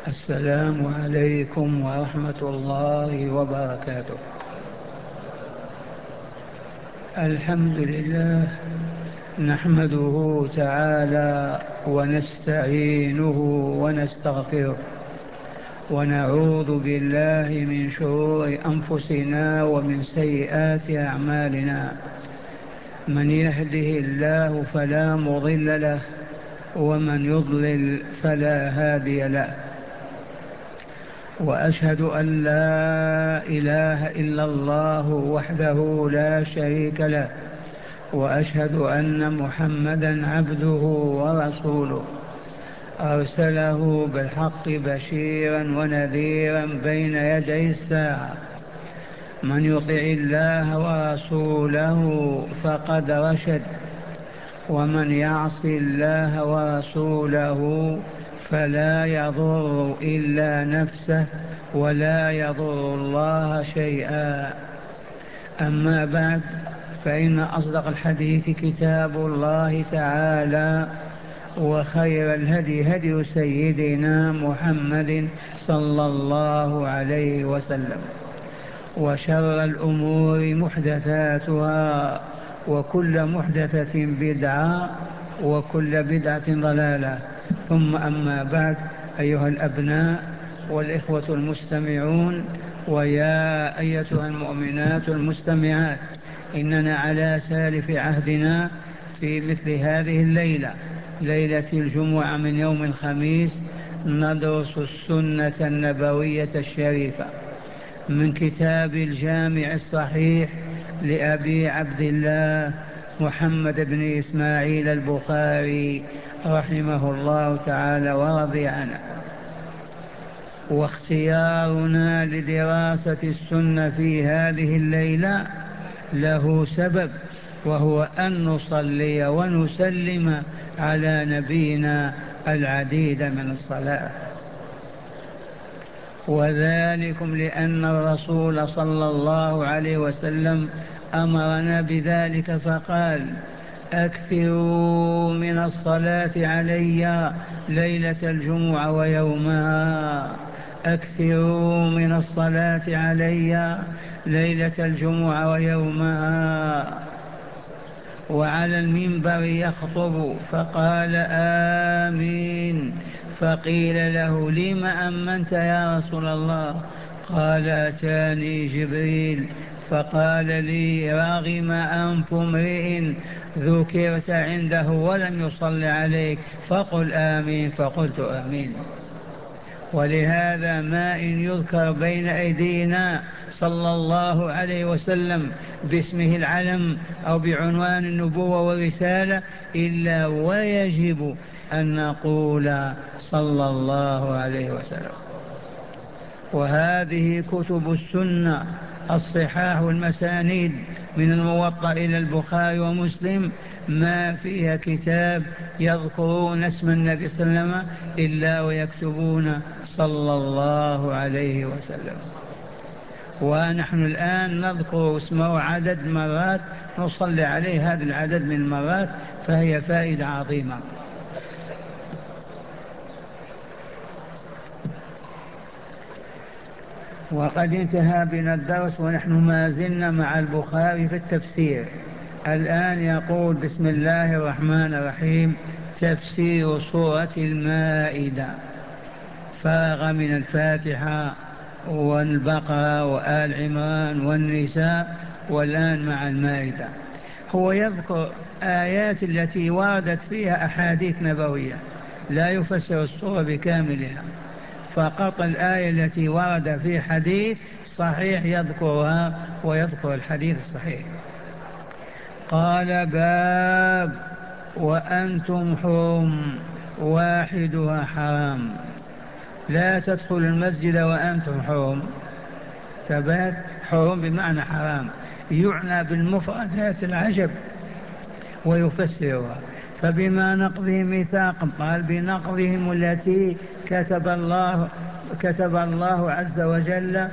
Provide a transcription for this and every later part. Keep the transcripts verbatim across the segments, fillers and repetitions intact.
السلام عليكم ورحمة الله وبركاته. الحمد لله، نحمده تعالى ونستعينه ونستغفره، ونعوذ بالله من شرور أنفسنا ومن سيئات أعمالنا. من يهده الله فلا مضل له، ومن يضلل فلا هادي له. وأشهد أن لا إله إلا الله وحده لا شريك له، وأشهد أن محمدا عبده ورسوله، أرسله بالحق بشيرا ونذيرا بين يدي الساعة. من يطع الله ورسوله فقد رشد، ومن يعص الله ورسوله فلا يضر إلا نفسه ولا يضر الله شيئا. أما بعد، فإن أصدق الحديث كتاب الله تعالى، وخير الهدي هدي سيدنا محمد صلى الله عليه وسلم، وشر الأمور محدثاتها، وكل محدثة بدعة، وكل بدعة ضلالة. ثم أما بعد، أيها الأبناء والإخوة المستمعون، ويا أيتها المؤمنات المستمعات، إننا على سالف عهدنا في مثل هذه الليلة، ليلة الجمعة من يوم الخميس، ندرس السنة النبوية الشريفة من كتاب الجامع الصحيح لأبي عبد الله محمد بن إسماعيل البخاري رحمه الله تعالى ورضي عنه. واختيارنا لدراسة السنة في هذه الليلة له سبب، وهو أن نصلي ونسلم على نبينا العديد من الصلاة، وذلكم لأن الرسول صلى الله عليه وسلم أمرنا بذلك فقال: أكثروا من الصلاة علي ليلة الجمعة ويومها، أكثروا من الصلاة علي ليلة الجمعة ويومها. وعلى المنبر يخطب فقال: آمين. فقيل له: لم أمنت يا رسول الله؟ قال: أتاني جبريل فقال لي: رغم أنف امرئ ذكرت عنده ولم يصل عليك فقل آمين. فقلت آمين. ولهذا ما إن يذكر بين أيدينا صلى الله عليه وسلم باسمه العلم أو بعنوان النبوة والرسالة إلا ويجب أن نقول صلى الله عليه وسلم. وهذه كتب السنة الصحاح والمسانيد من الموطأ إلى البخاري ومسلم ما فيها كتاب يذكرون اسم النبي صلى الله عليه وسلم إلا ويكتبون صلى الله عليه وسلم. ونحن الآن نذكر اسمه عدد مرات، نصلي عليه هذا العدد من المرات، فهي فائدة عظيمة. وقد انتهى بنا الدرس ونحن ما زلنا مع البخاري في التفسير. الآن يقول: بسم الله الرحمن الرحيم. تفسير سورة المائدة. فرغ من الفاتحة والبقرة وآل عمران والنساء، والآن مع المائدة. هو يذكر آيات التي وردت فيها أحاديث نبوية، لا يفسر السورة بكاملها، فقط الآية التي ورد في حديث صحيح يذكرها، ويذكر الحديث الصحيح. قال: باب وأنتم حرم، واحدها حرام. لا تدخل المسجد وأنتم حرم. ثبات حرم بمعنى حرام، يعنى بالمفردات العجب ويفسرها. فبما نقضهم ميثاقهم، قال: بنقضهم التي كتب الله كتب الله عز وجل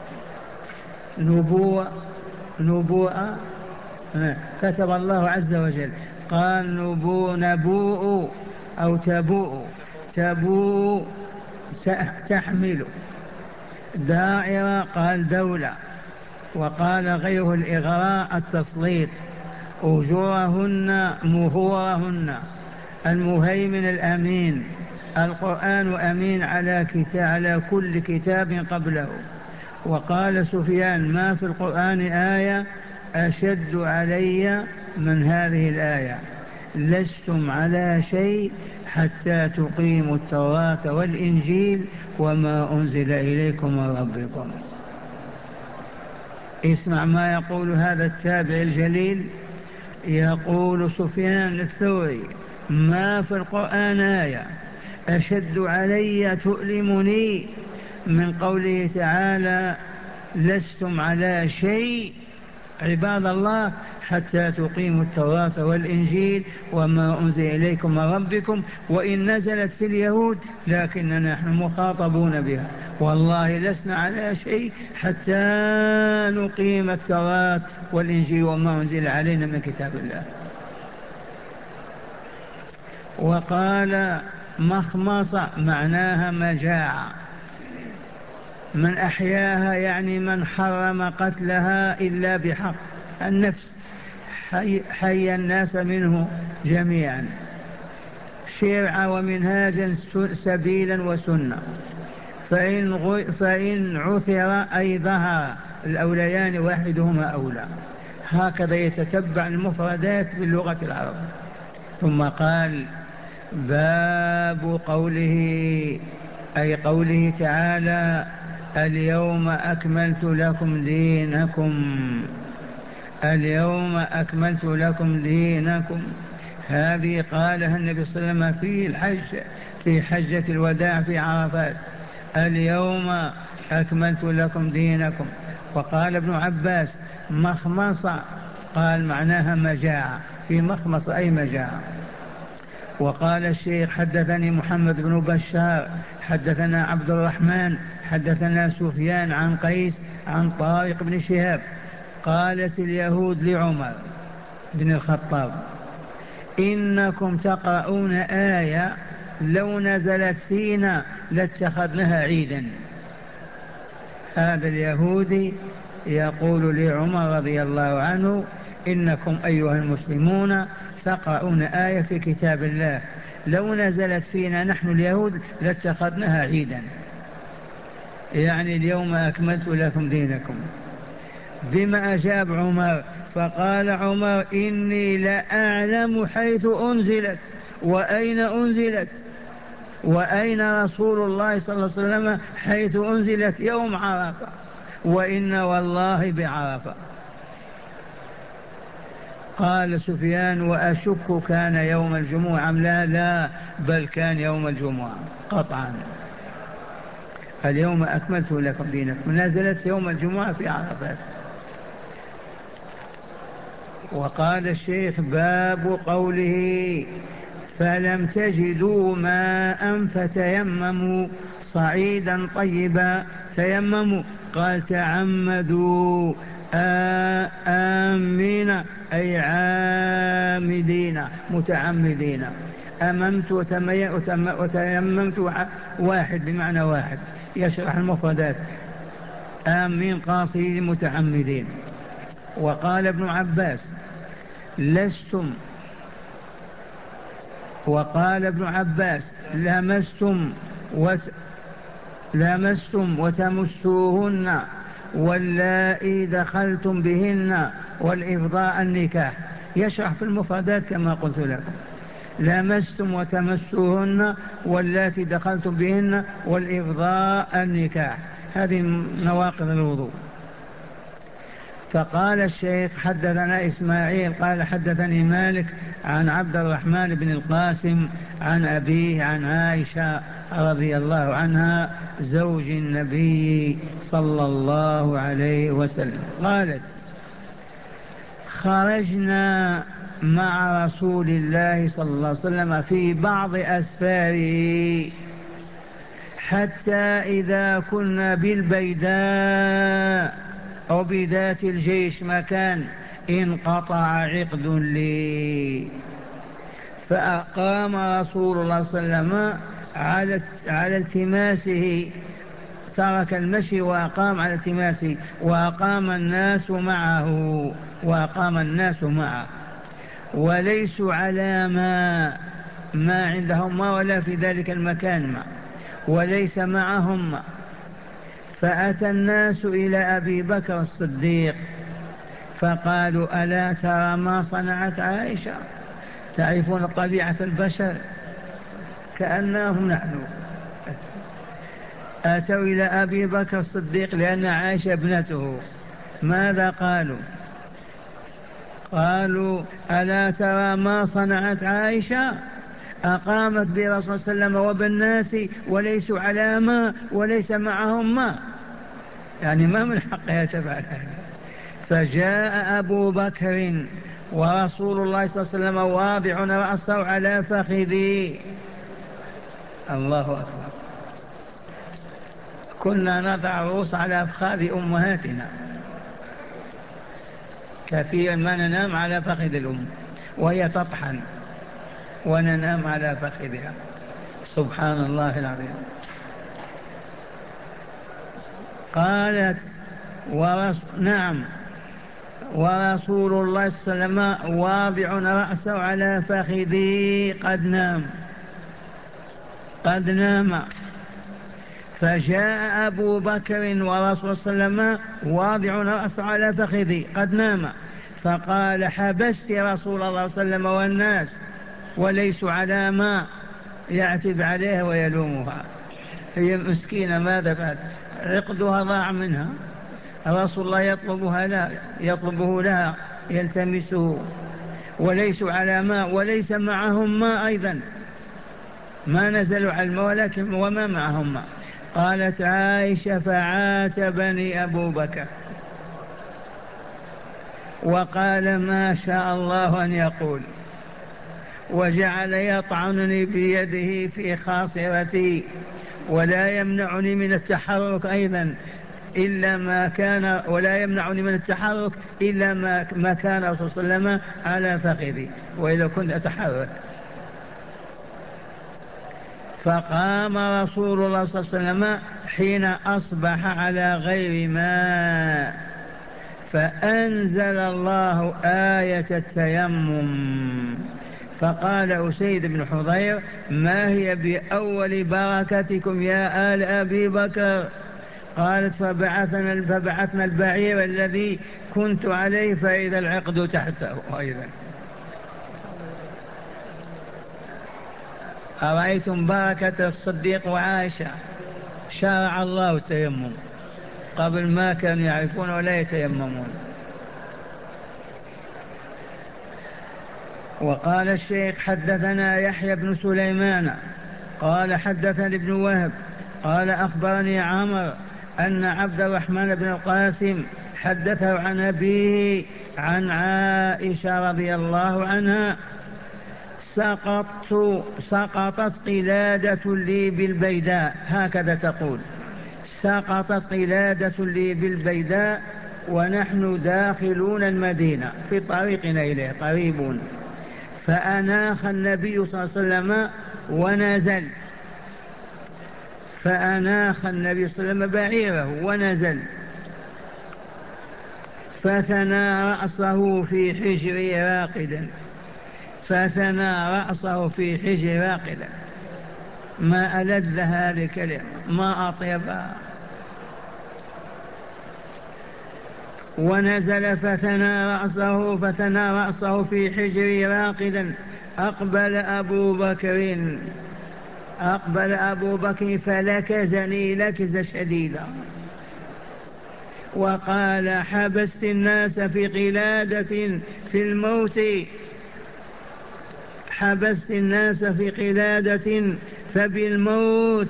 نبوء نبوء كتب الله عز وجل، قال: نبوء نبوء أو تبوء تبوء تحمل. دائرة قال دولة. وقال غيره الإغراء التسليط. أجورهن مهورهن. المهيمن الأمين. القرآن أمين على كتاب على كل كتاب قبله. وقال سفيان ما في القرآن آية أشد علي من هذه الآية لستم على شيء حتى تقيموا التوراة والإنجيل وما أنزل إليكم من ربكم. اسمع ما يقول هذا التابع الجليل. يقول سفيان الثوري ما في القرآن آية أشد علي تؤلمني من قوله تعالى لستم على شيء عباد الله حتى تقيموا التوراة والإنجيل وما أنزل إليكم من ربكم. وإن نزلت في اليهود لكننا نحن مخاطبون بها. والله لسنا على شيء حتى نقيم التوراة والإنجيل وما أنزل علينا من كتاب الله. وقال مخمصة معناها مجاعة. من أحياها يعني من حرم قتلها إلا بحق النفس حي, حي الناس منه جميعا شرعا ومنهاجا سبيلا وسنة. فإن, غ... فإن عثر أي ظهر الأوليان واحدهما أولى. هكذا يتتبع المفردات باللغة العرب. ثم قال باب قوله أي قوله تعالى اليوم أكملت لكم دينكم. اليوم أكملت لكم دينكم هذه قالها النبي صلى الله عليه وسلم في الحج في حجة الوداع في عرفات. اليوم أكملت لكم دينكم. وقال ابن عباس مخمصة قال معناها مجاعة في مخمص أي مجاعة. وقال الشيخ حدثني محمد بن بشار حدثنا عبد الرحمن حدثنا سفيان عن قيس عن طارق بن شهاب قالت اليهود لعمر بن الخطاب إنكم تقرؤون آية لو نزلت فينا لاتخذناها عيدا. هذا اليهودي يقول لعمر رضي الله عنه إنكم أيها المسلمون تقرؤون آية في كتاب الله لو نزلت فينا نحن اليهود لاتخذناها عيدا. يعني اليوم أكملت لكم دينكم. بما أجاب عمر فقال عمر إني لأعلم حيث أنزلت وأين أنزلت وأين رسول الله صلى الله عليه وسلم حيث أنزلت يوم عرفة وإن والله بعرفة. قال سفيان وأشك كان يوم الجمعة أم لا لا بل كان يوم الجمعة قطعا. اليوم أكملت لكم دينكم نزلت يوم الجمعة في عرفات. وقال الشيخ باب قوله فلم تجدوا ماء فتيمموا صعيدا طيبا. تيمموا قال تعمدوا آمين أي عامدين متعمدين. أممت وتيممت واحد بمعنى واحد يشرح المفردات. آمين قاصدين متعمدين. وقال ابن عباس لستم وقال ابن عباس لمستم وت لمستم وتمسوهن واللائي دخلتم بهن والإفضاء النكاح. يشرح في المفردات كما قلت لكم لمستم وتمسوهن واللاتي دخلتم بهن والإفضاء النكاح. هذه نواقض الوضوء. فقال الشيخ حدثنا إسماعيل قال حدثني مالك عن عبد الرحمن بن القاسم عن أبيه عن عائشة رضي الله عنها زوج النبي صلى الله عليه وسلم قالت خرجنا مع رسول الله صلى الله عليه وسلم في بعض أسفاره حتى إذا كنا بالبيداء أو بذات الجيش مكان انقطع عقد لي فأقام رسول الله صلى الله عليه وسلم على على التماسه، ترك المشي وأقام على التماسه، وأقام الناس معه وأقام الناس معه وليسوا على ما ما عندهم ما ولا في ذلك المكان ما وليس معهم ما. فأتى الناس إلى أبي بكر الصديق فقالوا ألا ترى ما صنعت عائشة؟ تعرفون طبيعة البشر كأنهم نحن. أتوا إلى أبي بكر الصديق لأن عائشة ابنته. ماذا قالوا؟ قالوا ألا ترى ما صنعت عائشة؟ أقامت برسول صلى الله عليه وسلم وبالناس وليسوا على ما وليس معهم ما، يعني ما من حقها تفعل هذا. فجاء أبو بكر ورسول الله صلى الله عليه وسلم واضع رأسه على فخذه. الله أكبر. كنا نضع الرؤوس على أفخاذ أمهاتنا، كثيرا ما ننام على فخذ الأم وهي تطحن وننام على فخذها. سبحان الله العظيم. قالت ورس... نعم ورسول الله صلى الله عليه وسلم واضع رأسه على فخذه قد نام قد نام. فجاء أبو بكر ورسول صلى الله عليه وسلم واضع رأسه على فخذه قد نام، فقال حبست رسول الله صلى الله عليه وسلم والناس وليسوا على ما، يعتب عليها ويلومها. هي مسكينة ماذا بعد؟ عقدها ضاع منها، رسول الله يطلبها لا يطلبه لها يلتمسه وليسوا على ماء وليس معهم ماء أيضا، ما نزلوا على الماء ولكن وما معهم ماء. قالت عائشة فعاتبني أبو بكر وقال ما شاء الله أن يقول، وجعل يطعنني بيده في خاصرتي ولا يمنعني من التحرك أيضا إلا ما كان، ولا يمنعني من التحرك إلا ما, ما كان رسول الله صلى الله عليه وسلم على فخذي وإذا كنت أتحرك. فقام رسول الله صلى الله عليه وسلم حين أصبح على غير ماء فأنزل الله آية التيمم. فقال أسيد بن حضير ما هي بأول بركتكم يا آل أبي بكر؟ قالت فبعثنا, فبعثنا البعير الذي كنت عليه فإذا العقد تحته أيضا. أرأيتم بركة الصديق وعائشة؟ شرع الله التيمم، قبل ما كانوا يعرفون ولا يتيممون. وقال الشيخ حدثنا يحيى بن سليمان قال حدثني ابن وهب قال أخبرني عمرو أن عبد الرحمن بن القاسم حدثه عن أبيه عن عائشة رضي الله عنها سقطت سقطت قلادة لي بالبيداء، هكذا تقول، سقطت قلادة لي بالبيداء ونحن داخلون المدينة في طريقنا إليه قريبون، فأناخ النبي صلى الله عليه وسلم ونزل، فأناخ النبي صلى الله عليه وسلم بعيره ونزل فثنى رأسه في حجري راقدا، فثنى رأسه في حجري راقدا. ما ألذ هذه الكلمة، ما أطيبها. ونزل فثنى رأسه فثنى رأسه في حجري راقدا. أقبل أبو بكر أقبل أبو بكر فلكزني لكزة شديدة وقال حبست الناس في قلادة في الموت، حبست الناس في قلادة فبالموت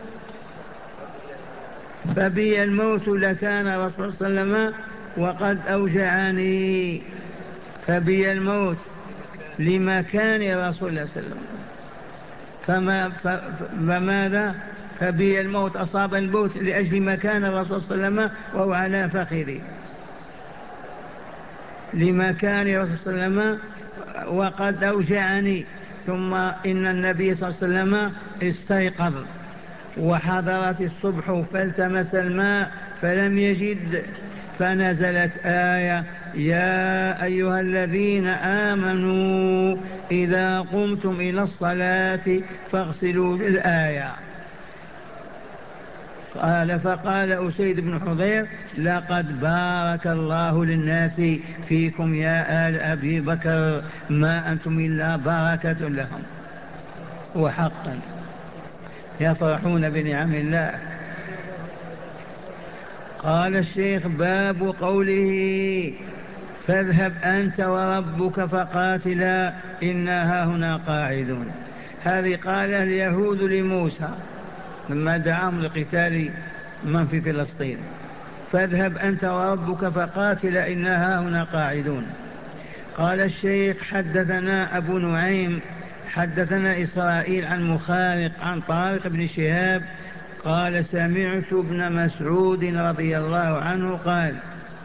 فبي الموت لكان رسول الله صلى الله عليه وسلم وقد أوجعني، فبي الموت لمكان رسول الله صلى الله عليه وسلم. فما فماذا فبي الموت أصاب الموت لأجل مكان الرسول صلى الله عليه وسلم وهو على فخذي، لمكان الرسول صلى الله عليه وسلم وقد أوجعني. ثم إن النبي صلى الله عليه وسلم استيقظ وحضرت الصبح فالتمس الماء فلم يجد، فنزلت آية: يا أيها الذين آمنوا إذا قمتم إلى الصلاة فاغسلوا الآية. قال فقال أسيد بن حضير: لقد بارك الله للناس فيكم يا آل أبي بكر، ما أنتم إلا بركة لهم. وحقا يفرحون بنعم الله. قال الشيخ: باب قوله: فاذهب أنت وربك فقاتلا إنا هاهنا قاعدون. هذه قالها اليهود لموسى لما دعاهم لقتال من في فلسطين: فاذهب أنت وربك فقاتلا إنا هاهنا قاعدون. قال الشيخ: حدثنا أبو نعيم حدثنا إسرائيل عن مخارق عن طارق بن شهاب قال: سمعت ابن مسعود رضي الله عنه قال: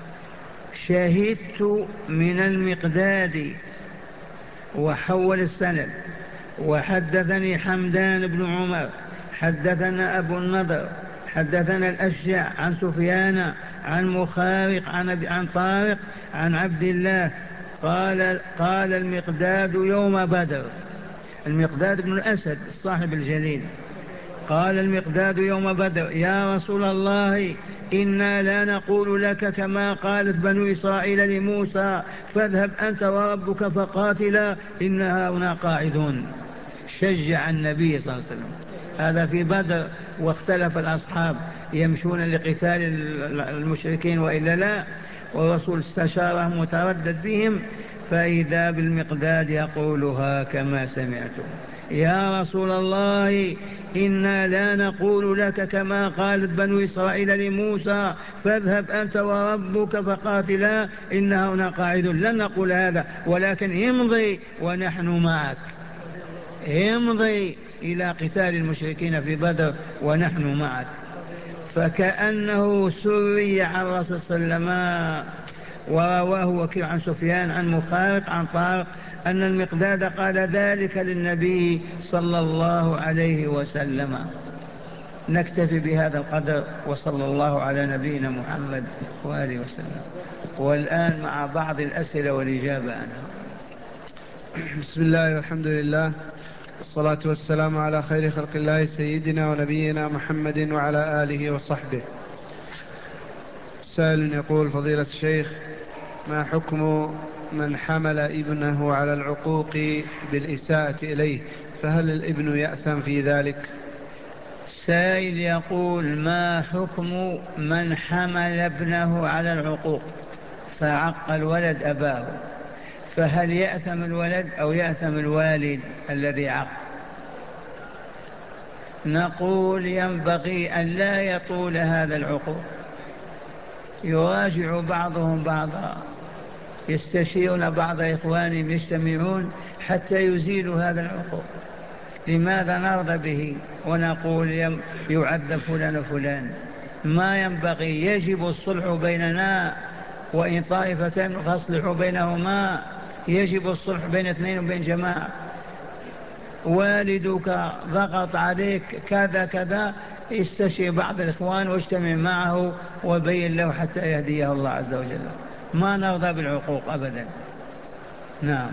شهدت من المقداد. وحول السند: وحدثني حمدان بن عمر حدثنا أبو النضر حدثنا الأشجع عن سفيان عن مخارق عن, عن طارق عن عبد الله قال: قال المقداد يوم بدر. المقداد بن الأسد الصاحب الجليل. قال المقداد يوم بدر: يا رسول الله، إنا لا نقول لك كما قالت بنو إسرائيل لموسى: فاذهب أنت وربك فقاتلا إنا هاهنا قاعدون. شجع النبي صلى الله عليه وسلم. هذا في بدر، واختلف الأصحاب يمشون لقتال المشركين وإلا لا، والرسول استشارهم وتردد بهم، فإذا بالمقداد يقولها كما سمعتم: يا رسول الله، إنا لا نقول لك كما قالت بنو إسرائيل لموسى: فاذهب أنت وربك فقاتلا إنا هنا قاعدون. لن نقول هذا، ولكن امضي ونحن معك. امضي إلى قتال المشركين في بدر ونحن معك. فكأنه سري عن الرسول صلى الله عليه وسلم. ورواه وكيع عن سفيان عن مخارق عن طارق أن المقداد قال ذلك للنبي صلى الله عليه وسلم. نكتفي بهذا القدر، وصلى الله على نبينا محمد وآله وسلم. والآن مع بعض الأسئلة والإجابة عنها. بسم الله والحمد لله والصلاة والسلام على خير خلق الله سيدنا ونبينا محمد وعلى آله وصحبه. سائل يقول: فضيلة الشيخ، ما حكم من حمل ابنه على العقوق بالإساءة إليه؟ فهل الابن يأثم في ذلك؟ سائل يقول: ما حكم من حمل ابنه على العقوق فعق الولد أباه، فهل يأثم الولد أو يأثم الوالد الذي عق؟ نقول: ينبغي أن لا يطول هذا العقوق، يراجع بعضهم بعضا، يستشيرون بعض إخوانهم يجتمعون حتى يزيلوا هذا العقوق. لماذا نرضى به ونقول يعذب فلان وفلان؟ ما ينبغي. يجب الصلح بيننا، وإن طائفتان فاصلحوا بينهما. يجب الصلح بين اثنين وبين جماعة. والدك ضغط عليك كذا كذا، استشير بعض الإخوان واجتمع معه وبين له حتى يهديه الله عز وجل. ما نرضى بالعقوق أبدا. نعم.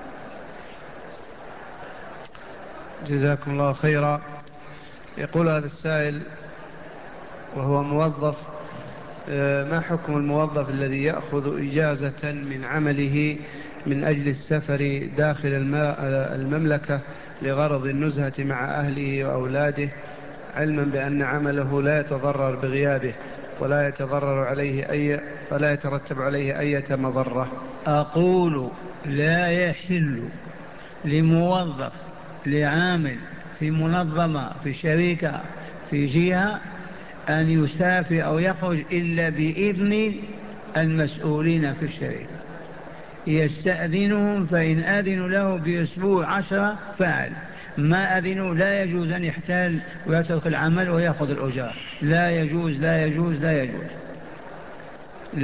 جزاكم الله خيرا. يقول هذا السائل وهو موظف: ما حكم الموظف الذي يأخذ إجازة من عمله من أجل السفر داخل المملكة لغرض النزهة مع أهله وأولاده، علما بأن عمله لا يتضرر بغيابه ولا يتضرر عليه أي ولا يترتب عليه أي مضرة؟ أقول: لا يحل لموظف لعامل في منظمة في شركة في جهة أن يسافر أو يخرج إلا بإذن المسؤولين في الشركة. يستأذنهم، فإن أذنوا له بأسبوع عشرة فعل، ما أذنوا لا يجوز أن يحتال ويترك العمل ويأخذ الأجرة. لا يجوز لا يجوز لا يجوز.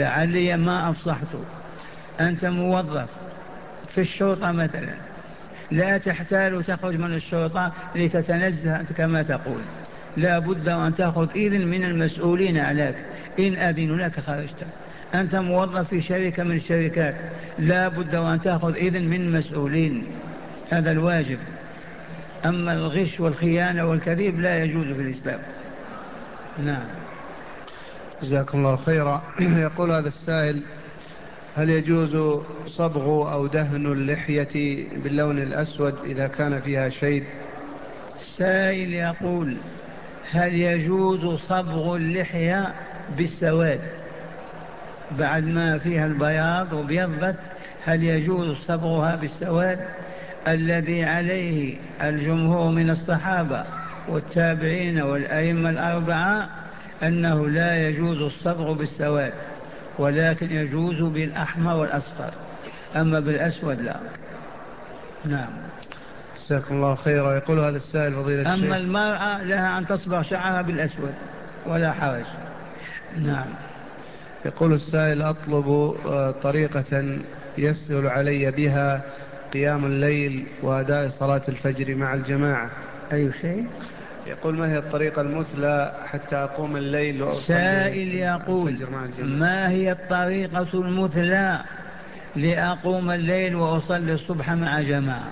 لعلي ما أفصحت. أنت موظف في الشرطة مثلا، لا تحتال وتخرج من الشرطة لتتنزه كما تقول، لا بد أن تأخذ إذن من المسؤولين عليك، إن أذنوا لك خرجت. أنت موظف في شركة من الشركات، لا بد أن تأخذ إذن من المسؤولين، هذا الواجب. أما الغش والخيانة والكذب لا يجوز في الإسلام. نعم. جزاكم الله خيرا. يقول هذا السائل: هل يجوز صبغ أو دهن اللحية باللون الأسود إذا كان فيها شيب؟ سائل يقول: هل يجوز صبغ اللحية بالسواد بعد ما فيها البياض وبيضت؟ هل يجوز صبغها بالسواد؟ الذي عليه الجمهور من الصحابة والتابعين والأئمة الأربعة أنه لا يجوز الصبغ بالسواد، ولكن يجوز بالأحمر والأصفر، أما بالأسود لا. نعم. جزاكم الله خيرا. يقول هذا السائل: فضيلة أما الشيخ، المرأة لها أن تصبغ شعرها بالأسود ولا حرج. نعم. يقول السائل: أطلب آه، طريقة يسهل علي بها قيام الليل وأداء صلاة الفجر مع الجماعة. أي شيء؟ يقول: ما هي الطريقة المثلى حتى أقوم الليل وأصلي سائل يقول: الفجر مع الجماعة؟ ما هي الطريقة المثلى لأقوم الليل وأصلي الصبح مع جماعة؟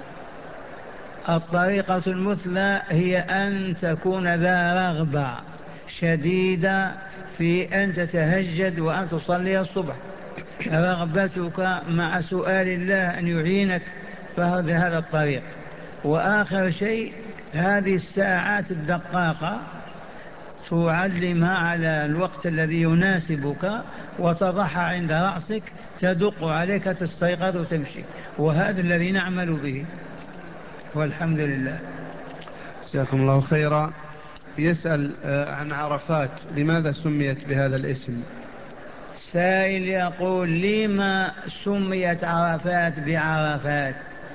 الطريقة المثلى هي أن تكون ذا رغبة شديدة في أن تتهجد وأن تصلي الصبح، رغبتك مع سؤال الله أن يعينك، فهذا هذا الطريق. وآخر شيء، هذه الساعات الدقاقة تعلمها على الوقت الذي يناسبك وتضعها عند رأسك، تدق عليك تستيقظ وتمشي، وهذا الذي نعمل به والحمد لله. جزاكم الله خيرا. يسأل آه، عن عرفات، لماذا سميت بهذا الاسم؟ سائل يقول: لما سميت عرفات بعرفات؟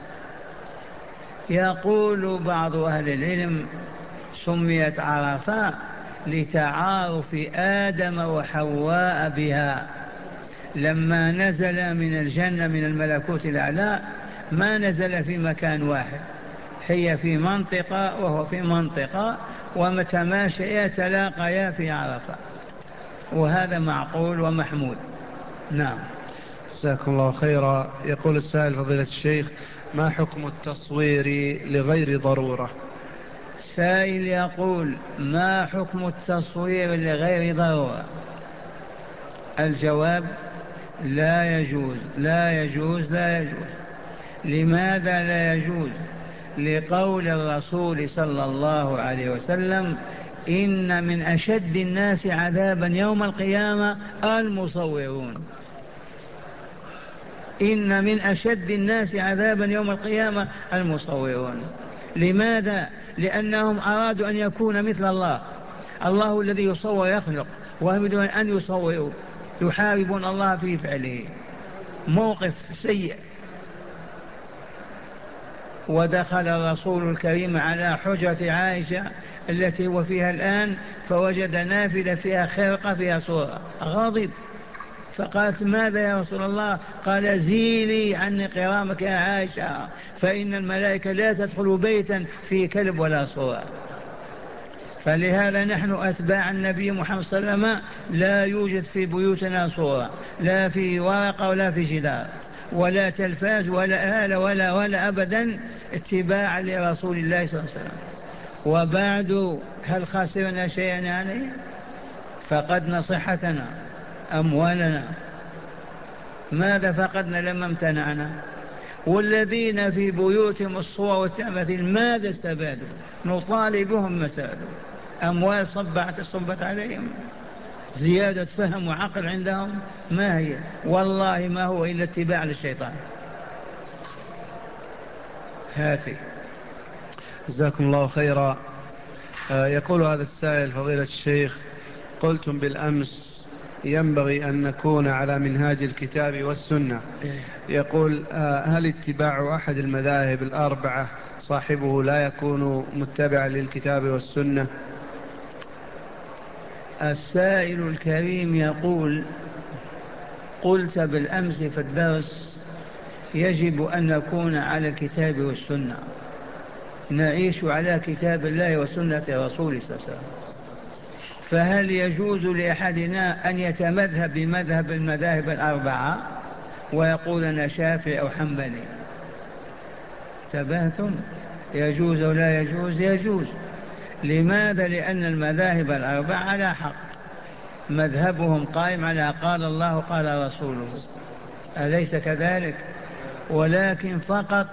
يقول بعض أهل العلم: سميت عرفات لتعارف آدم وحواء بها، لما نزل من الجنة من الملكوت الأعلى ما نزل في مكان واحد، هي في منطقة وهو في منطقة، ومتى ماشيا تلاقيا في عرفة، وهذا معقول ومحمود. نعم. جزاكم الله خيرا. يقول السائل: فضيلة الشيخ، ما حكم التصوير لغير ضرورة؟ سائل يقول: ما حكم التصوير لغير ضرورة؟ الجواب: لا يجوز لا يجوز لا يجوز. لماذا لا يجوز؟ لقول الرسول صلى الله عليه وسلم: إن من أشد الناس عذابا يوم القيامة المصورون. إن من أشد الناس عذابا يوم القيامة المصورون. لماذا؟ لأنهم أرادوا أن يكون مثل الله. الله الذي يصور يخلق، وهم يريدون أن يصوروا، يحاربون الله في فعله. موقف سيء. ودخل الرسول الكريم على حجرة عائشة التي هو فيها الآن، فوجد نافذة فيها خرقة فيها صورة، غضب، فقالت: ماذا يا رسول الله؟ قال: زيلي عني قرامك يا عائشة، فإن الملائكة لا تدخل بيتا فيه كلب ولا صورة. فلهذا نحن أتباع النبي محمد صلى الله عليه وسلم لا يوجد في بيوتنا صورة، لا في ورقة ولا في جدار ولا تلفاز ولا آلة ولا ولا أبدا، اتباعا لرسول الله صلى الله عليه وسلم. وبعد، هل خسرنا شيئا يعني؟ فقدنا صحتنا، أموالنا، ماذا فقدنا لما امتنعنا؟ والذين في بيوتهم الصور والتماثيل ماذا استفادوا؟ نطالبهم مسائل، أموال صبعت صبت عليهم، زيادة فهم وعقل عندهم ما هي؟ والله ما هو إلا اتباع للشيطان. هاتي. جزاكم الله خيرا. آه، يقول هذا السائل: فضيلة الشيخ، قلتم بالأمس ينبغي أن نكون على منهاج الكتاب والسنة. يقول: آه، هل اتباع أحد المذاهب الأربعة صاحبه لا يكون متبعا للكتاب والسنة؟ السائل الكريم يقول: قلت بالأمس في الدرس يجب أن نكون على الكتاب والسنة، نعيش على كتاب الله وسنة رسوله صلى الله عليه وسلم. فهل يجوز لأحدنا أن يتمذهب بمذهب المذاهب الأربعة ويقول أنا شافعي أو حنبلي؟ تبهتم. يجوز أو لا يجوز؟ يجوز. لماذا؟ لأن المذاهب الأربعة على حق، مذهبهم قائم على قال الله قال رسوله، أليس كذلك؟ ولكن فقط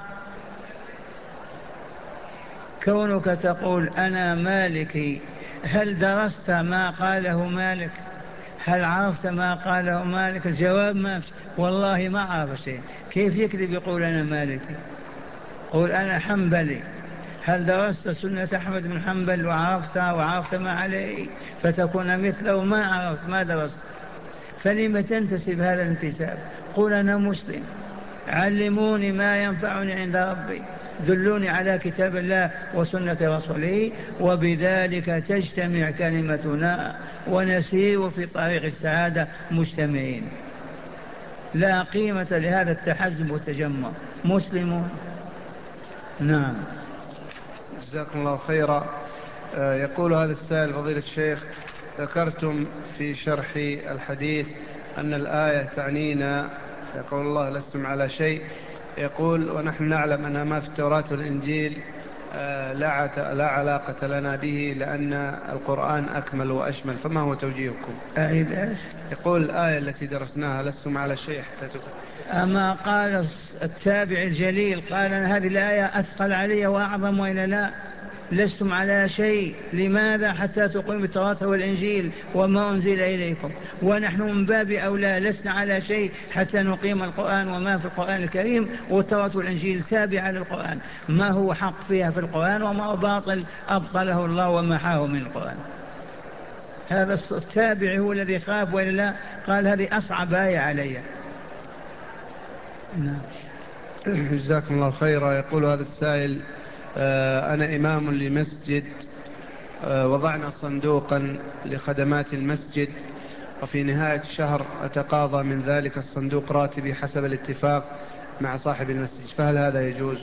كونك تقول أنا مالكي، هل درست ما قاله مالك؟ هل عرفت ما قاله مالك؟ الجواب ما في. والله ما عرف شيء. كيف يكذب يقول أنا مالكي؟ قول أنا حنبلي. هل درست سنة أحمد بن حنبل وعرفتها وعرفت ما عليه فتكون مثله؟ ما عرفت، ما درست. فلم تنتسب هذا الانتساب؟ قل أنا مسلم، علموني ما ينفعني عند ربي، دلوني على كتاب الله وسنة رسوله، وبذلك تجتمع كلمتنا ونسير في طريق السعادة مجتمعين. لا قيمة لهذا التحزب والتجمع. مسلمون. نعم. جزاكم الله خيرا. يقول هذا السائل: فضيلة الشيخ، ذكرتم في شرح الحديث أن الآية تعنينا، يقول الله لستم على شيء، يقول ونحن نعلم أن ما في التوراة والإنجيل لا لا علاقة لنا به لأن القرآن أكمل وأشمل، فما هو توجيهكم؟ أعيد إيش؟ يقول الآية التي درسناها لستم على شيء حتى تكون. أما قال التابع الجليل قال أن هذه الآية أثقل علي وأعظم، وإلا لا؟ لستم على شيء. لماذا؟ حتى تقيموا التوراة والإنجيل وما أنزل إليكم، ونحن من باب أولى لسنا على شيء حتى نقيم القرآن وما في القرآن الكريم. والتوراة والإنجيل تابعة للقرآن، ما هو حق فيها في القرآن وما هو باطل أبطله الله ومحاه من القرآن. هذا التابع هو الذي خاف، وإلا لا؟ قال هذه أصعب آية علي. نعم. جزاكم الله خيرا. يقول هذا السائل: أنا إمام لمسجد، وضعنا صندوقا لخدمات المسجد، وفي نهاية الشهر أتقاضى من ذلك الصندوق راتبي حسب الاتفاق مع صاحب المسجد، فهل هذا يجوز؟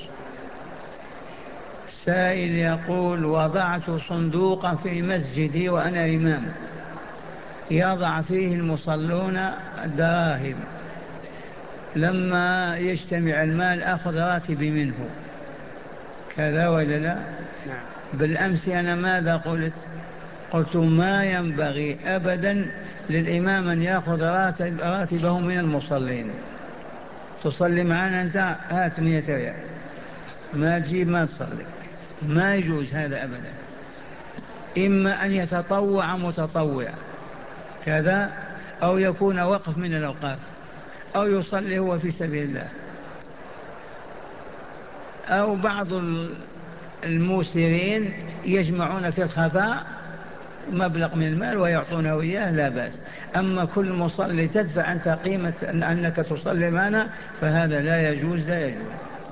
سائل يقول: وضعت صندوقا في مسجدي وأنا إمام، يضع فيه المصلون الدراهم، لما يجتمع المال أخذ راتبي منه، كذا ولا لا؟ نعم. بالأمس أنا ماذا قلت؟ قلت ما ينبغي أبدا للإمام أن يأخذ راتب راتبه من المصلين. تصلي معنا أنت، هات مئة ريال، ما تجيب ما تصلي، ما يجوز هذا أبدا. إما أن يتطوع متطوع كذا، أو يكون وقف من الأوقاف، أو يصلي هو في سبيل الله، أو بعض الموسرين يجمعون في الخفاء مبلغ من المال ويعطونه إياه، لا بأس. أما كل مصلي تدفع أنت قيمة أنك تصلي معنا، فهذا لا يجوز، لا يجوز.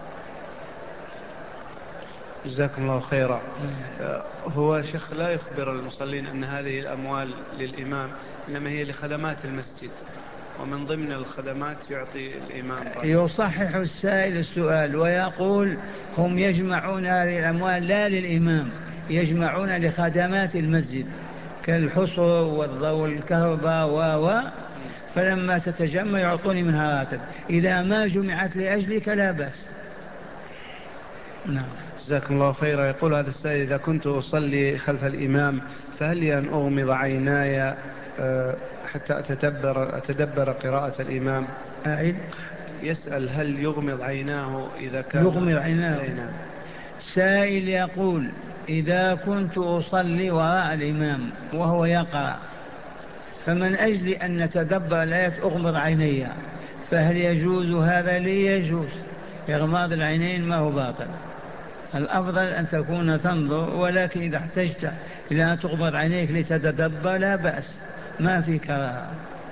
جزاكم الله خيرا. هو شيخ لا يخبر المصلين أن هذه الأموال للإمام، إنما هي لخدمات المسجد، ومن ضمن الخدمات يعطي الإمام راتب. يصحح السائل السؤال ويقول: هم يجمعون هذه الأموال لا للإمام، يجمعون لخدمات المسجد كالحصر والضوء والكهرباء و فلما تتجمع يعطوني منها راتب. إذا ما جمعت لأجلك لا بأس. نعم. جزاكم الله خيرا. يقول هذا السائل: إذا كنت أصلي خلف الإمام فهل لي أن أغمض عيناي حتى أتدبر, أتدبر قراءة الإمام؟ أعد. يسأل هل يغمض عيناه إذا كان يغمض عيناه. عيناه. سائل يقول: إذا كنت أصلي وراء الإمام وهو يقرأ، فمن أجل أن نتدبر الآية أغمض عيني، فهل يجوز هذا؟ لي يجوز. إغماض العينين ما هو باطل، الأفضل أن تكون تنظر، ولكن إذا احتجت إلى أن تغمض عينيك لتتدبر لا بأس، ما في كراهة.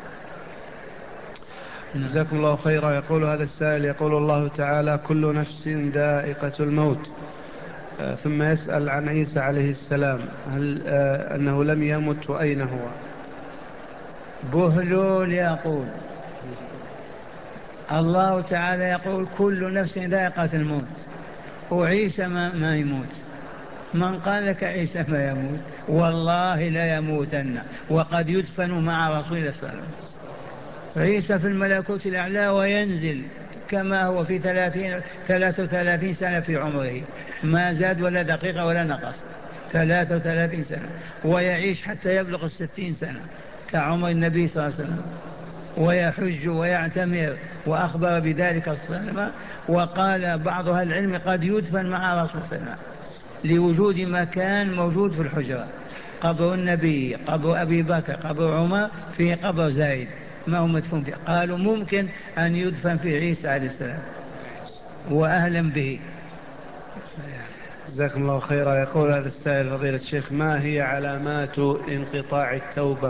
جزاكم الله خيرا. يقول هذا السائل: يقول الله تعالى كل نفس ذائقة الموت، ثم يسأل عن عيسى عليه السلام، هل آه أنه لم يمت وأين هو؟ بهلول يقول: الله تعالى يقول كل نفس ذائقة الموت، وعيسى ما, ما يموت. من قال لك عيسى ما يموت؟ والله لا يموتن، وقد يدفن مع رسول الله صلى الله عليه وسلم. عيسى في الملكوت الأعلى وينزل كما هو في ثلاثين ثلاث وثلاثين سنة في عمره، ما زاد ولا دقيقة ولا نقص، ثلاث وثلاثين سنة، ويعيش حتى يبلغ الستين سنة كعمر النبي صلى الله عليه وسلم، ويحج ويعتمر، وأخبر بذلك صلى الله عليه وسلم. وقال بعض أهل العلم قد يدفن مع رسول الله صلى الله عليه وسلم لوجود مكان موجود في الحجرة، قبر النبي، قبر أبي بكر، قبر عمر، في قبر زايد ما هو مدفون فيه. قالوا ممكن أن يدفن في عيسى عليه السلام، وأهلا به. جزاكم الله خيرا. يقول هذا السائل فضيلة الشيخ: ما هي علامات انقطاع التوبة؟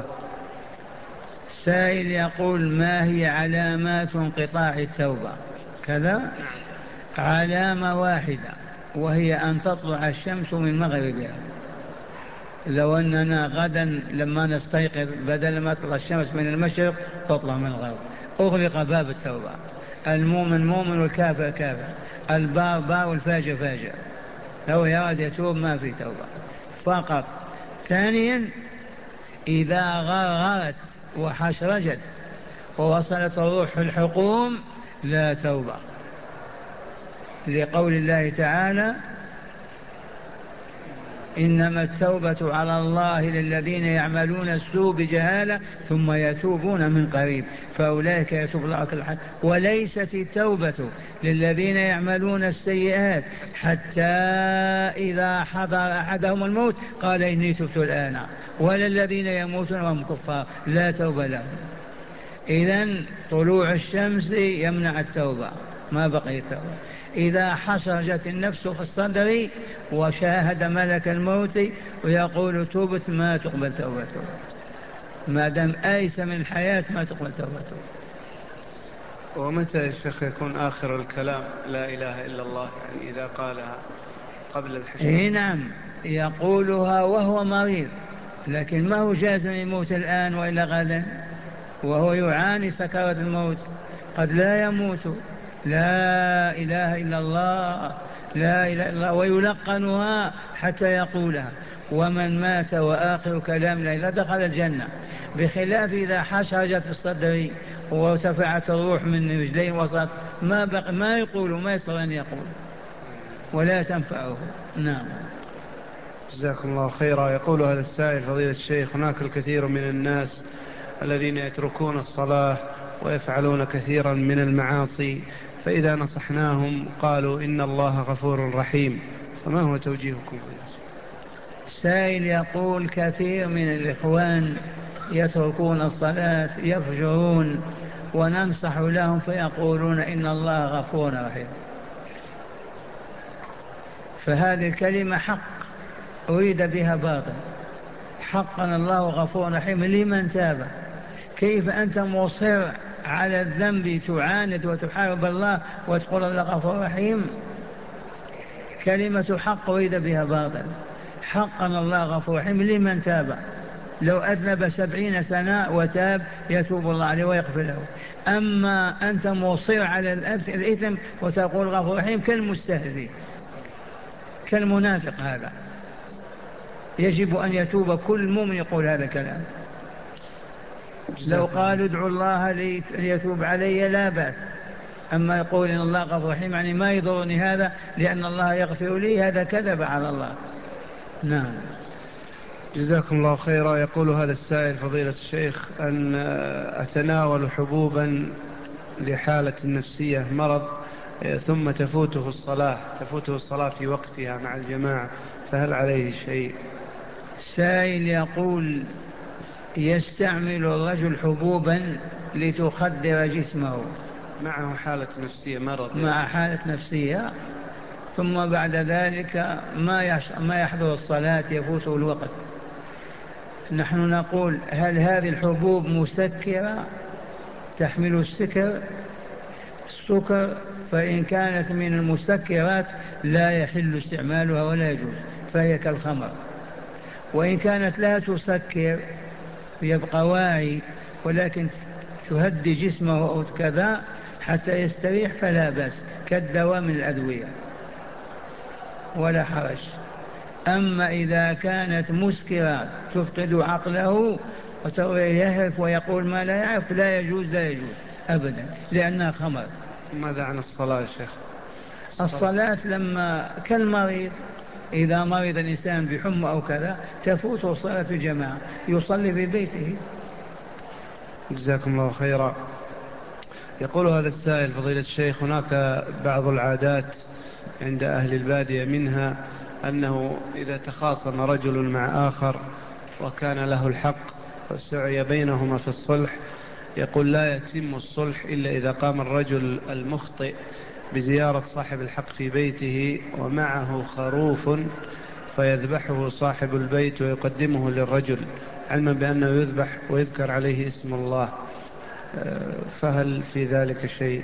سائل يقول: ما هي علامات انقطاع التوبة؟ كذا علامة واحدة، وهي أن تطلع الشمس من مغربها. لو أننا غدا لما نستيقظ بدل ما تطلع الشمس من المشرق تطلع من الغرب، أغلق باب التوبة. المؤمن مؤمن والكافر كافر، البار بار والفاجر فاجر. لو يراد يتوب ما في توبة فقط. ثانيا، إذا غرغرت وحشرجت ووصلت الروح الحقوم لا توبة، لقول الله تعالى: إنما التوبة على الله للذين يعملون السوء بجهالة ثم يتوبون من قريب فأولئك يتوب الله على كل حال. وليست التوبة للذين يعملون السيئات حتى إذا حضر أحدهم الموت قال إني تبت الآن، ولا الذين يموتون وهم كفار لا توبة لهم. إذن طلوع الشمس يمنع التوبة، ما بقي التوبة. إذا حصرجت النفس في الصدر وشاهد ملك الموت ويقول تبت، ما تقبل توبته، ما دام آيس من الحياة ما تقبل توبته. ومتى يا شيخ يكون آخر الكلام لا إله إلا الله؟ يعني إذا قالها قبل الحشر. إيه نعم، يقولها وهو مريض، لكن ما هو جازم يموت الآن وإلا غدا، وهو يعاني سكرات الموت، قد لا يموت. لا إله إلا الله، لا إله إلا الله، ويلقنها حتى يقولها. ومن مات وآخر كلام لا إله دخل الجنة، بخلاف إذا حشرجت في الصدر وارتفعت الروح من رجلين وصلت ما بق ما يقول، ما يصل أن يقول، ولا تنفعه. نعم. جزاكم الله خيرا. يقول هذا السائل فضيلة الشيخ: هناك الكثير من الناس الذين يتركون الصلاة ويفعلون كثيرا من المعاصي، فإذا نصحناهم قالوا إن الله غفور رحيم، فما هو توجيهكم؟ سائل يقول: كثير من الإخوان يتركون الصلاة يفجرون وننصح لهم فيقولون إن الله غفور رحيم. فهذه الكلمة حق أريد بها باطل. حقا الله غفور رحيم لمن تاب. كيف أنت مصر على الذنب تعاند وتحارب الله وتقول الله غفور رحيم؟ كلمة حق أريد بها باطل. حقا الله غفور رحيم لمن تاب، لو أذنب سبعين سنة وتاب يتوب الله عليه ويغفر له. أما أنت مصر على الإثم وتقول غفور رحيم كالمستهزئ كالمنافق، هذا يجب أن يتوب كل مؤمن يقول هذا الكلام. لو قالوا ادعوا الله ليتوب علي لا بأس، أما يقول إن الله غفور رحيم يعني ما يضرني هذا لأن الله يغفر لي، هذا كذب على الله. نعم. جزاكم الله خيرا. يقول هذا السائل فضيلة الشيخ: أن أتناول حبوبا لحالة نفسية مرض ثم تفوته الصلاة تفوته الصلاة في وقتها مع الجماعة، فهل عليه شيء؟ سائل يقول: يستعمل الرجل حبوبا لتخدر جسمه معه حالة نفسية مرض، مع حالة نفسية، ثم بعد ذلك ما ما يحضر الصلاة يفوته الوقت. نحن نقول: هل هذه الحبوب مسكرة تحمل السكر؟ السكر فإن كانت من المسكرات لا يحل استعمالها ولا يجوز، فهي كالخمر. وإن كانت لا تسكر يبقى واعي ولكن تهدي جسمه أو كذا، حتى يستريح فلا بأس، كالدواء من الأدوية ولا حرج. أما إذا كانت مسكرة تفقد عقله ويهرف ويقول ما لا يعرف لا يجوز، لا يجوز أبدا، لأنها خمر. ماذا عن الصلاة يا شيخ؟ الصلاة. الصلاة لما كالمريض، إذا مرض الإنسان بحمى أو كذا تفوته صلاة الجماعة، يصلي في بيته. جزاكم الله خيرا. يقول هذا السائل: فضيلة الشيخ، هناك بعض العادات عند أهل البادية، منها أنه إذا تخاصم رجل مع آخر وكان له الحق وسعي بينهما في الصلح، يقول لا يتم الصلح إلا إذا قام الرجل المخطئ بزيارة صاحب الحق في بيته ومعه خروف فيذبحه صاحب البيت ويقدمه للرجل، علما بأنه يذبح ويذكر عليه اسم الله، فهل في ذلك شيء؟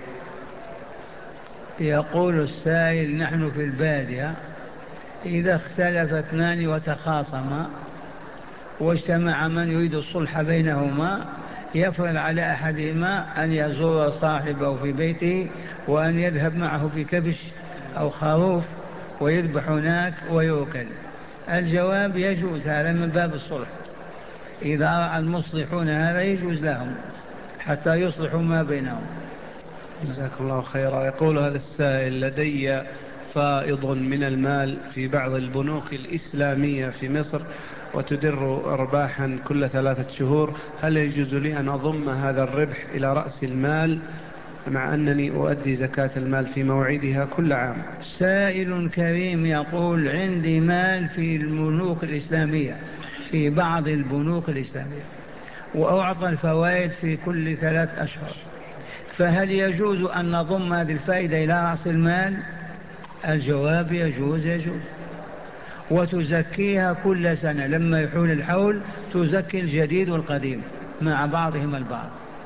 يقول السائل: نحن في البادية إذا اختلف اثنان وتخاصما واجتمع من يريد الصلح بينهما، يفرض على أحدهما أن يزور صاحبه في بيته وأن يذهب معه في كبش أو خروف ويذبح هناك ويوكل. الجواب: يجوز هذا من باب الصلح، إذا رأى المصلحون هذا يجوز لهم حتى يصلحوا ما بينهم. جزاكم الله خيرا. يقول هذا السائل: لدي فائض من المال في بعض البنوك الإسلامية في مصر وتدر أرباحا كل ثلاثة شهور، هل يجوز لي أن أضم هذا الربح إلى رأس المال مع أنني أؤدي زكاة المال في موعدها كل عام؟ سائل كريم يقول: عندي مال في البنوك الإسلامية، في بعض البنوك الإسلامية، وأعطى الفوائد في كل ثلاث أشهر، فهل يجوز أن نضم هذه الفائدة إلى رأس المال؟ الجواب: يجوز، يجوز. وتزكيها كل سنة لما يحول الحول، تزكي الجديد والقديم مع بعضهم البعض.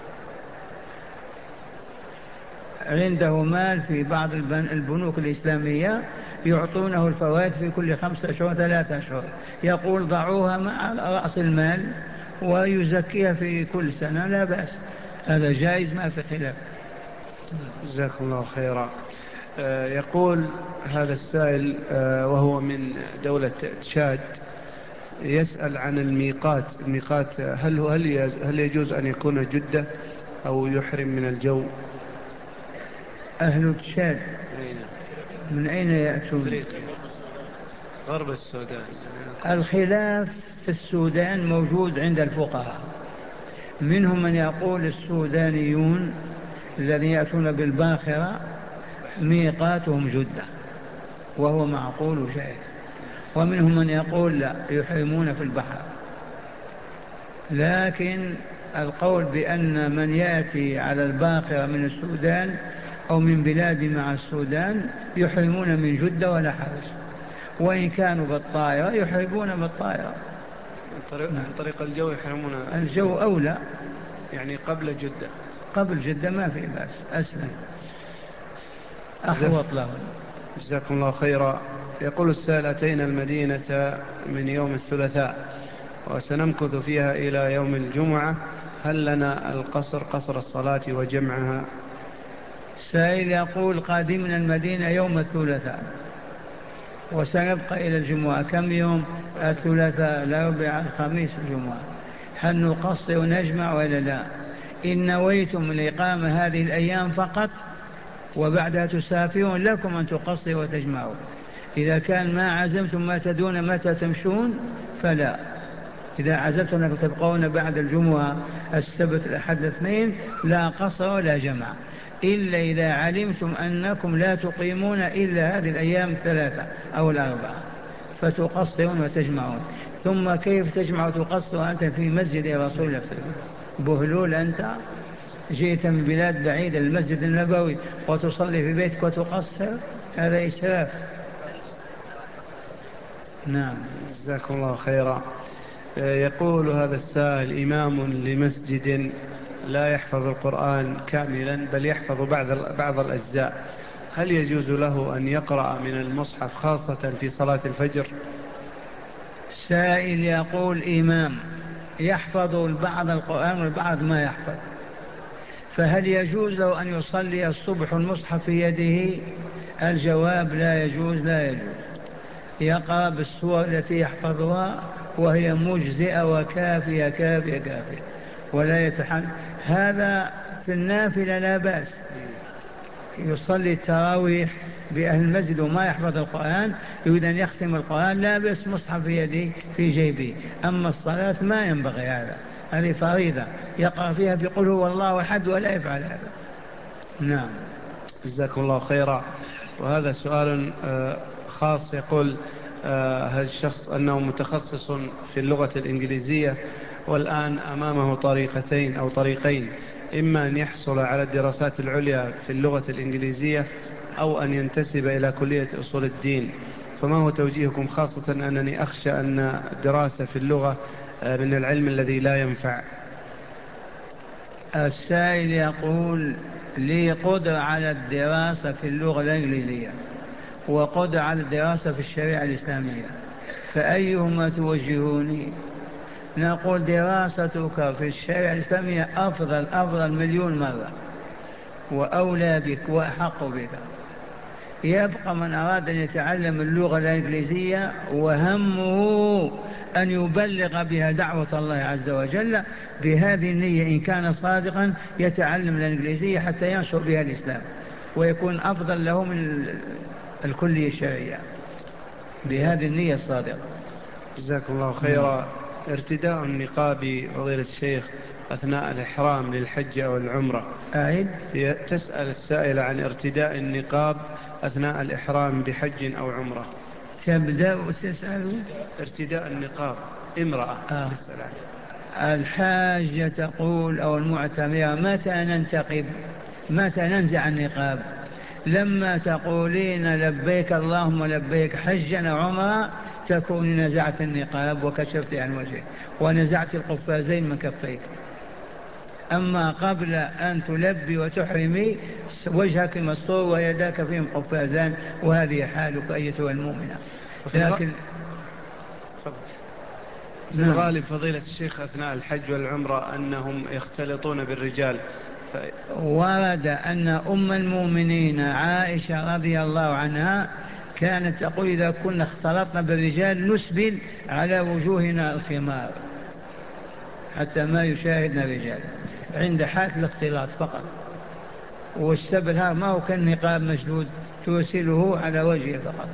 عنده مال في بعض البنوك الإسلامية يعطونه الفوائد في كل خمسة أشهر ثلاثة أشهر، يقول ضعوها مع رأس المال ويزكيها في كل سنة، لا بأس، هذا جائز ما في خلاف. جزاكم الله خيرا. يقول هذا السائل وهو من دولة تشاد، يسأل عن الميقات. الميقات هل هل هل يجوز أن يكون جدة أو يحرم من الجو؟ أهل تشاد من أين يأتون؟ غرب السودان. الخلاف في السودان موجود عند الفقهاء، منهم من يقول السودانيون الذين يأتون بالباخرة ميقاتهم جدة وهو معقول وجائز، ومنهم من يقول لا، يحرمون في البحر. لكن القول بأن من يأتي على الباخرة من السودان أو من بلاد مع السودان يحرمون من جدة ولا حرج، وإن كانوا بالطائرة يحرمون بالطائرة. عن طريق الجو يحرمون الجو أولى، يعني قبل جدة. قبل جدة ما في بأس، أسلم، أحوط لهم. جزاكم الله خيرا. يقول السائل: أتينا المدينة من يوم الثلاثاء وسنمكث فيها إلى يوم الجمعة، هل لنا القصر قصر الصلاة وجمعها؟ سائل يقول: قادمنا المدينة يوم الثلاثاء وسنبقى إلى الجمعة، كم يوم؟ الثلاثاء، الأربعاء، الخميس، الجمعة، هل نقصر ونجمع ولا لا؟ إن نويتم الإقامة هذه الأيام فقط وبعدها تسافرون لكم أن تقصروا وتجمعوا. إذا كان ما عزمتم ما تدون متى تمشون فلا. إذا عزمتم أنكم تبقون بعد الجمعة السبت الأحد الاثنين لا قصر ولا جمع، إلا إذا علمتم أنكم لا تقيمون إلا هذه الأيام الثلاثة أو الأربعة فتقصرون وتجمعون. ثم كيف تجمع وتقصر وأنت في مسجد رسول الله؟ بهلول أنت، جئت من بلاد بعيدة المسجد النبوي وتصلي في بيتك وتقصر، هذا إسراف. نعم. جزاكم الله خيرا. يقول هذا السائل: إمام لمسجد لا يحفظ القرآن كاملا بل يحفظ بعض بعض الأجزاء، هل يجوز له أن يقرأ من المصحف خاصة في صلاة الفجر؟ سائل يقول: إمام يحفظ البعض القرآن والبعض ما يحفظ، فهل يجوز له أن يصلي الصبح المصحف في يده؟ الجواب لا يجوز، لا يجوز. يقرأ بالسور التي يحفظها وهي مجزئة وكافية كافية كافية، ولا يتحمل هذا. في النافلة لا بأس، يصلي التراويح بأهل المسجد وما يحفظ القرآن، يريد أن يختم القرآن، لا بأس، مصحف في يده في جيبه. أما الصلاة ما ينبغي هذا، هذه فريضة يقرأ فيها بقل هو الله أحد، ولا يفعل هذا. نعم. جزاكم الله خيرا. وهذا سؤال خاص، يقول هل الشخص أنه متخصص في اللغة الإنجليزية والآن أمامه طريقتين أو طريقين، إما أن يحصل على الدراسات العليا في اللغة الإنجليزية أو أن ينتسب إلى كلية أصول الدين، فما هو توجيهكم، خاصة أنني أخشى أن الدراسة في اللغة من العلم الذي لا ينفع؟ السائل يقول لي قدرة على الدراسة في اللغة الإنجليزية وقدرة على الدراسة في الشريعة الإسلامية، فأيهما توجهوني؟ نقول دراستك في الشريعة الإسلامية أفضل أفضل مليون مرة، وأولى بك وأحق بك. يبقى من أراد أن يتعلم اللغة الإنجليزية وهمه أن يبلغ بها دعوة الله عز وجل، بهذه النية إن كان صادقا يتعلم الإنجليزية حتى ينشر بها الإسلام ويكون أفضل له من الكلية الشرعية، بهذه النية الصادقة. جزاكم الله خيرا. ارتداء النقاب فضيلة الشيخ أثناء الإحرام للحج أو العمرة. أعيد. تسأل السائلة عن ارتداء النقاب أثناء الإحرام بحج أو عمرة. تبدأ تسأل ارتداء النقاب، امرأة آه. تسأل عنه. الحاجة تقول أو المعتمرة متى ننتقب، متى ننزع النقاب؟ لما تقولين لبيك اللهم لبيك حجا أو عمرة تكون نزعت النقاب وكشفت عن وجهك ونزعت القفازين من كفيك. أما قبل أن تلبي وتحرمي وجهك مستور ويداك فيهم قفازان، وهذه حالك أيتها المؤمنة. لكن في نعم. الغالب فضيلة الشيخ أثناء الحج والعمرة أنهم يختلطون بالرجال. ف... ورد أن أم المؤمنين عائشة رضي الله عنها كانت تقول إذا كنا اختلطنا بالرجال نسبل على وجوهنا الخمار حتى ما يشاهدنا الرجال، عند حالة الاختلاط فقط. والسبل هذا ما هو كالنقاب مشدود، توسله على وجهه فقط.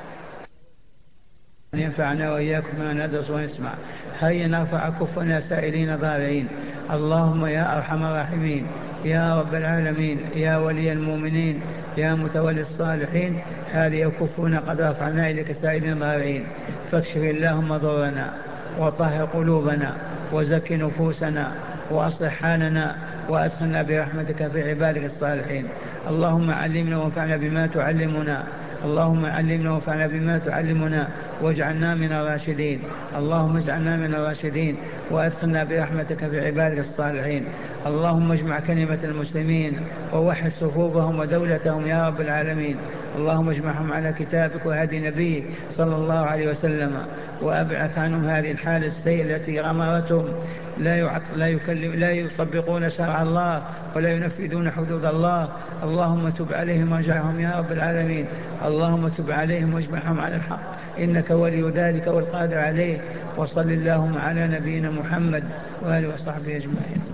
ينفعنا وإياكم ما ندرس ونسمع. هيا نرفع كفنا سائلين ضارعين. اللهم يا أرحم الراحمين، يا رب العالمين، يا ولي المؤمنين، يا متولي الصالحين، هذه كفنا قد رفعنا إليك سائلين ضارعين، فاكشف اللهم ضرنا وطهر قلوبنا وزك نفوسنا وأصلح حالنا وأدخلنا برحمتك في عبادك الصالحين. اللهم علمنا وانفعنا بما تعلمنا، اللهم علمنا وانفعنا بما تعلمنا واجعلنا من الراشدين. اللهم اجعلنا من الراشدين وادخلنا برحمتك في عبادك الصالحين. اللهم اجمع كلمة المسلمين ووحد صفوفهم ودولتهم يا رب العالمين. اللهم اجمعهم على كتابك وهدي نبيك صلى الله عليه وسلم، وابعث عنهم هذه الحالة السيئة التي غمرتهم، لا يعط... لا, يكلم... لا يطبقون شرع الله ولا ينفذون حدود الله. اللهم تب عليهم واجعلهم يا رب العالمين. اللهم تب عليهم واجمعهم على الحق، إنك ولي ذلك والقادر عليه. وصل اللهم على نبينا محمد وآله وصحبه أجمعين.